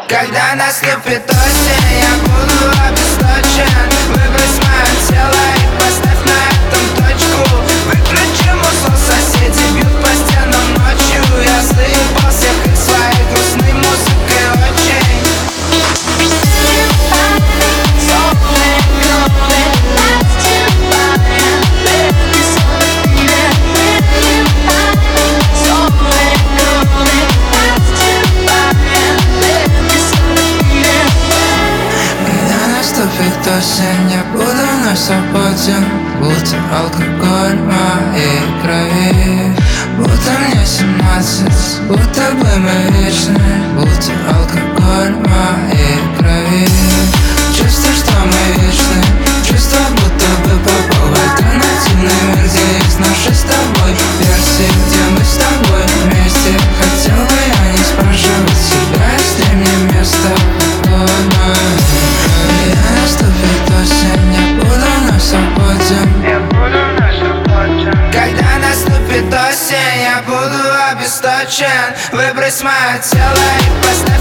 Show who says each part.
Speaker 1: Когда наступит осень, я буду обесточен. Выбрось мое тело и поставь на этом точку. Выключи музло, соседи бьют по стенам ночью. Я заебал всех их своей грустной музыкой очень.
Speaker 2: Наступит осень, я буду вновь свободен, будто алкоголь в моей крови. Будто мне 17, будто бы мы вечны, будто алкоголь в моей крови. Чувство, что мы вечны, чувство, будто бы попал в альтернативный мир, где есть наши с тобой версии, где мы с тобой вместе. Хотел бы я не спрашивать себя, если мне место дома. Наступит осень, я буду вновь свободен.
Speaker 1: Когда наступит осень, я буду обесточен. Выбрось мое тело и поставь